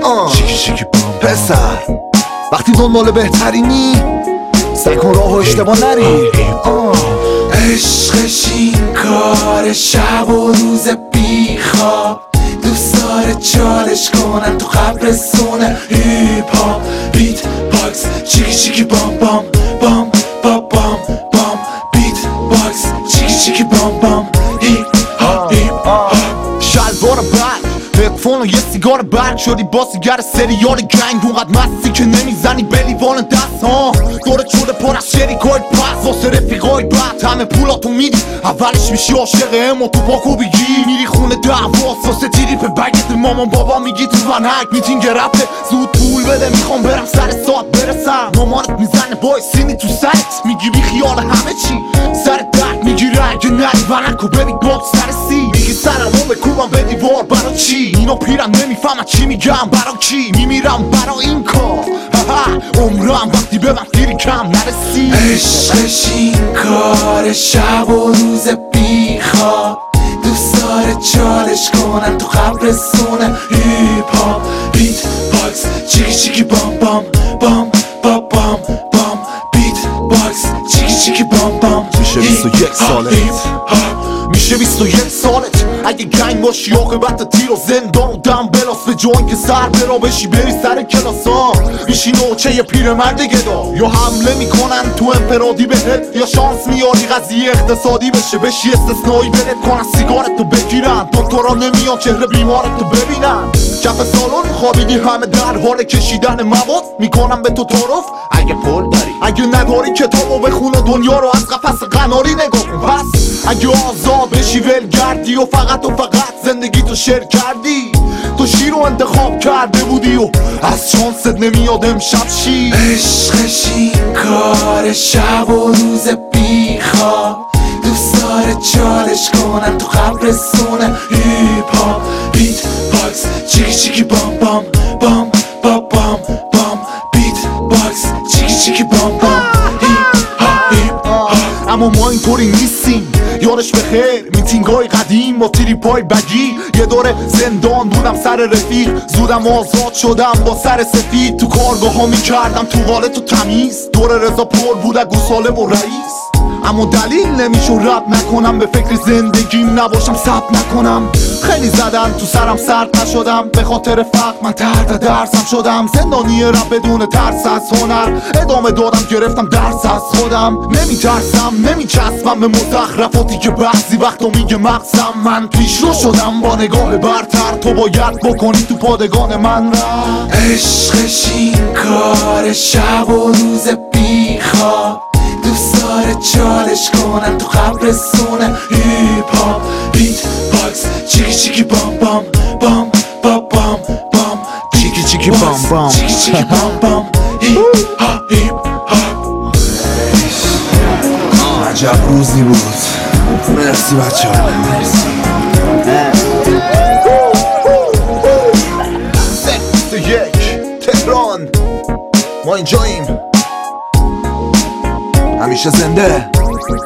پسر وقتی دنبال بهترینی سعی کن راه و اشتباه نری. عشقش این کار شب و روز بیخواب، دوست داره چالش کنن تو قبرستون هیپ هاپ. بیت باکس چیکی چیکی بام بام بام بام بام بام. بیت باکس چیکی چیکی بام بام هیپ هاپ هیپ هاپ. شلوار برگ هدفون و یه سیگار برگ شدی با سیگر سریال گنگ. اونقدر مستی که نمیزنی به لیوان دست ها. دورت شده پر از شریکای پس واسه رفیقای بد. همه پولاتو میدی اولش میشی عاشق امو تو پاکو بگی. میری خونه دعواست واسه تیری به بگت مامان بابا میگی تو ونک میتینگ رپه. زود پول بده میخوام برم سر ساعت برسم. مامانت میزنه بای سینی تو سرت میگی بی خیال همه چی. سر درد میگیره اگه نری ونکو ببین باکس سرسی. میگی سرمو بکوبم به دیوار برا چی. اینو پیرم نمیفهمم چی میگم برا کی. میمیرم برا این کار عمرم وقتی به من دیری کم نرسی. عشقش این کار شب و روز بیخواب، دوست داره چالش کنن تو قبرستون هیپ هاپ. بیت باکس چیکی چیکی بام بام بام بام بام بام. بیت باکس چیکی چیکی بام بام. میشه 21 سالت میشه 21 سالت اگه گنگ باشی عاقبت تیر و زندان و دم بلاس. به جوان که سر برا بشی بری سر کلاس ها. میشی نوچه یه پیرمرد گدا. یا حمله میکنن تو انفرادی بهت یا شانس میاری قضیه اقتصادی بشه. بشی استثنایی برت کنن سیگارتو بگیرن. دکترا نمیان چهره بیمارتو ببینن. کف سالن خوابیدی همه در حال کشیدن مواد. میکنم به تو تعارف اگه پول داری. اگه نداری کتابو بخون و دنیا رو از قفس قناری نگاه کن. پس اگه آزاد بشی ولگردی و فقط زندگی تو شیر کردی. تو شیر رو انتخاب کرده بودی و از شانست نمیاد امشب شی. عشقش این کار شب و روز بیخواب، دوست داره چالش کنن تو قبرستون هیپ هاپ. بیت باکس چیکی چیکی بام بام بام بام بام بام. بیت باکس چیکی چیکی بام بام هیپ هاپ هیپ هاپ. اما ما اینطوری نیستیم یادش بخیر. میتینگای قدیم با تریپای بگی. یه دوره زندان بودم سر رفیق. زودم آزاد شدم با سر سفید. تو کارگاه ها میکردم توالت و تمیز. دور رضا پر بود گوساله و رئیس. اما دلیل نمیشه رب نکنم به فکر زندگیم نباشم ثبت نکنم. خیلی زدن تو سرم سرد نشدم به خاطر فقر من تحت درسم شدم. زندانی رب بدون ترس از هنر ادامه دادم گرفتم درس از خودم. نمیترسم نمیچسبم به مزخرفاتی که بعضی وقتا میگه مغزم. من پیشرو شدم با نگاه برتر. تو باید بکنی تو پادگان من را. عشقش این کار شب و روز بیخواب، دوست داره چالش کنن تو قبرستون هیپ هاپ. بیت باکس چیکی چیکی بام بام بام بام بام بام. چیکی چیکی بام بام چیکی چیکی بام بام هیپ هاپ هیپ هاپ. عجب روزی بود. مرسی بچه ها. تهران ما اینجاییم همیشه زنده.